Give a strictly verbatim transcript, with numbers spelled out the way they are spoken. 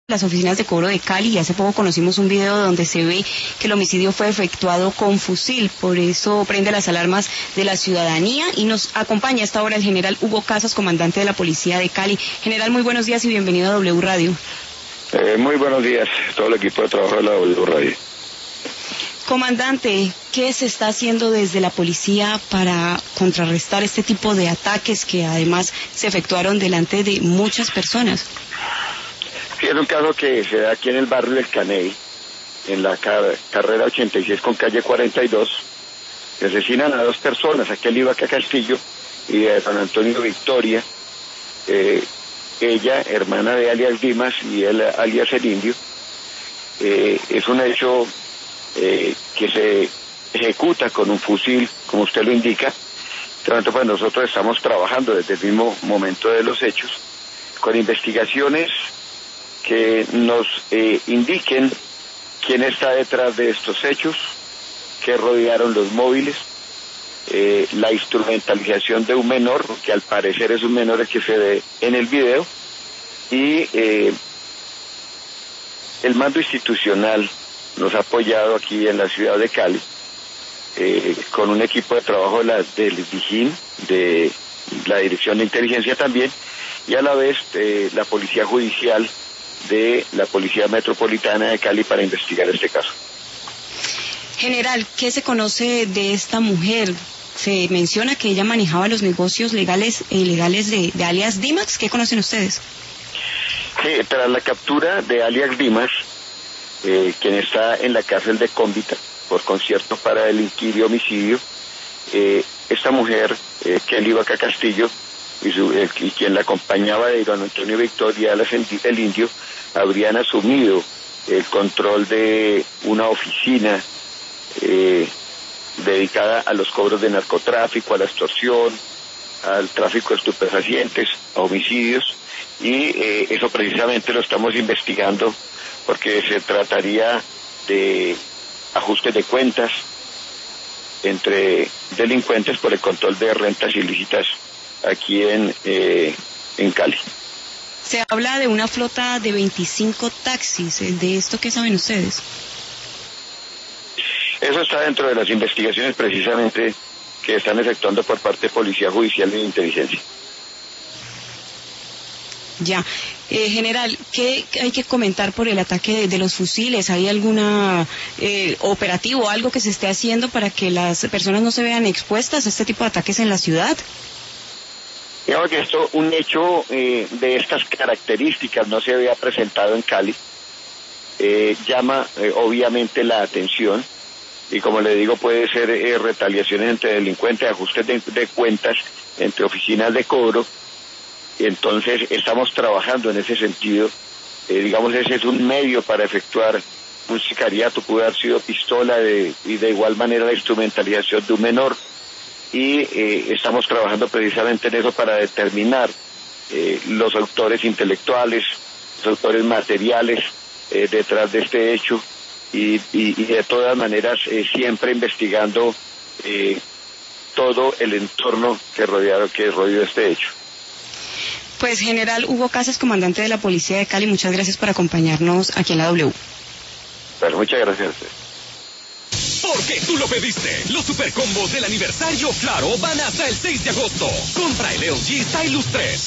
Las oficinas de cobro de Cali, y hace poco conocimos un video donde se ve que el homicidio fue efectuado con fusil. Por eso prende las alarmas de la ciudadanía y nos acompaña a esta hora el general Hugo Casas, comandante de la policía de Cali. General, muy buenos días y bienvenido a W Radio. Eh, muy buenos días, todo el equipo de trabajo de la W Radio. Comandante, ¿qué se está haciendo desde la policía para contrarrestar este tipo de ataques que además se efectuaron delante de muchas personas? Sí, es un caso que se da aquí en el barrio del Caney, en la car carrera ochenta y seis con calle cuarenta y dos, que asesinan a dos personas, aquel Ibaca Castillo y a San Antonio Victoria, eh, ella, hermana de alias Dimas, y él, alias El Indio. Eh, es un hecho eh, que se ejecuta con un fusil, como usted lo indica. Tanto pues nosotros estamos trabajando desde el mismo momento de los hechos, con investigaciones que nos eh, indiquen quién está detrás de estos hechos, que rodearon los móviles, eh, la instrumentalización de un menor, que al parecer es un menor el que se ve en el video, y eh, el mando institucional nos ha apoyado aquí en la ciudad de Cali, eh, con un equipo de trabajo de la, del Dijín, de la Dirección de Inteligencia también, y a la vez eh, la Policía Judicial de la Policía Metropolitana de Cali para investigar este caso. General, ¿qué se conoce de esta mujer? Se menciona que ella manejaba los negocios legales e ilegales de, de alias Dimas. ¿Qué conocen ustedes? Sí, tras la captura de alias Dimas, eh, quien está en la cárcel de Cómbita por concierto para delinquir y homicidio, eh, esta mujer, eh, Kelly Vaca Castillo, y, su, el, y quien la acompañaba de don Antonio Victoria, el Indio, habrían asumido el control de una oficina eh, dedicada a los cobros de narcotráfico, a la extorsión, al tráfico de estupefacientes, a homicidios, y eh, eso precisamente lo estamos investigando porque se trataría de ajustes de cuentas entre delincuentes por el control de rentas ilícitas aquí en, eh, en Cali. Se habla de una flota de veinticinco taxis. ¿De esto qué saben ustedes? Eso está dentro de las investigaciones precisamente que están efectuando por parte de Policía Judicial y de Inteligencia. Ya. Eh, general, ¿qué hay que comentar por el ataque de, de los fusiles? ¿Hay alguna eh, operativo, algo que se esté haciendo para que las personas no se vean expuestas a este tipo de ataques en la ciudad? Digamos que esto, un hecho eh, de estas características no se había presentado en Cali, eh, llama eh, obviamente la atención, y como le digo, puede ser eh, retaliaciones entre delincuentes, ajustes de, de cuentas entre oficinas de cobro. Entonces estamos trabajando en ese sentido, eh, digamos ese es un medio para efectuar un sicariato, puede haber sido pistola de, y de igual manera la instrumentalización de un menor. Y eh, estamos trabajando precisamente en eso para determinar eh, los autores intelectuales, los autores materiales eh, detrás de este hecho y, y, y de todas maneras eh, siempre investigando eh, todo el entorno que rodearon, que rodeó este hecho. Pues general Hugo Casas, comandante de la Policía de Cali, muchas gracias por acompañarnos aquí en la W. Bueno, muchas gracias a usted. Porque tú lo pediste. Los supercombos del aniversario Claro van hasta el seis de agosto. Compra el L G Stylus tres.